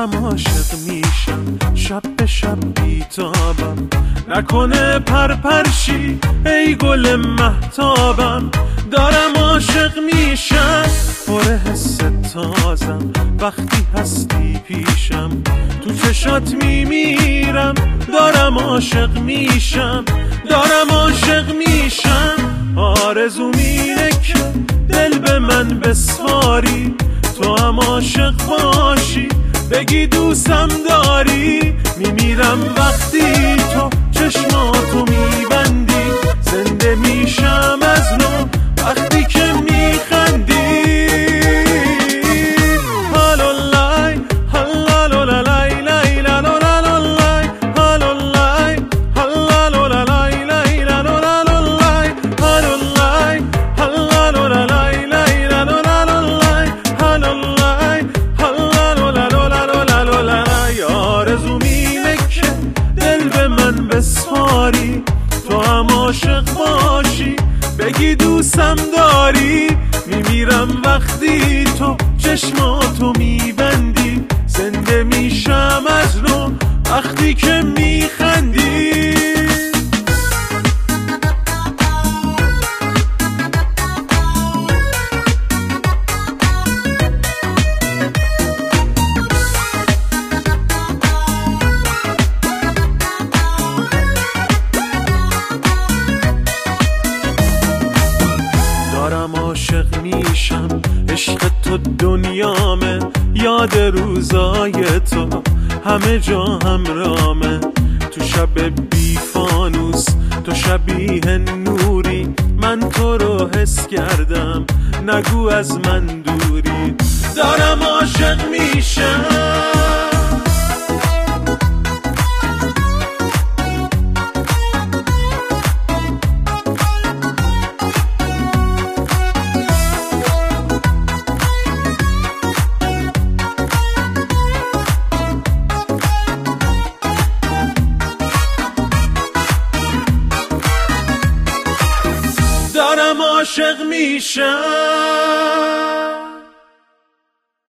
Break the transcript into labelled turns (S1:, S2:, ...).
S1: دارم عاشق میشم، شب به شب بیتابم، نکنه پرپرشی ای گل مهتابم. دارم عاشق میشم، پر حس تازم، وقتی هستی پیشم تو چشات میمیرم. دارم عاشق میشم، دارم عاشق میشم. آرزوم اینه که دل به من بسپاری، تو هم عاشق باشی، بگی دوستم داری. میمیرم وقتی تو چشماتو میبندی، زنده میشم از نو وقتی که میخندی. تو هم عاشق باشی، بگی دوستم داری. میمیرم وقتی تو چشماتو میبندی، زنده میشم از نو وقتی که میخندی. دارم عاشق میشم، عشق تو دنیامه، یاد روزای تو همه جا همرامه. تو شب بی فانوس تو شبیه نوری، من تو رو حس کردم نگو از من دوری. دارم عاشق میشم، دارم عاشق میشم.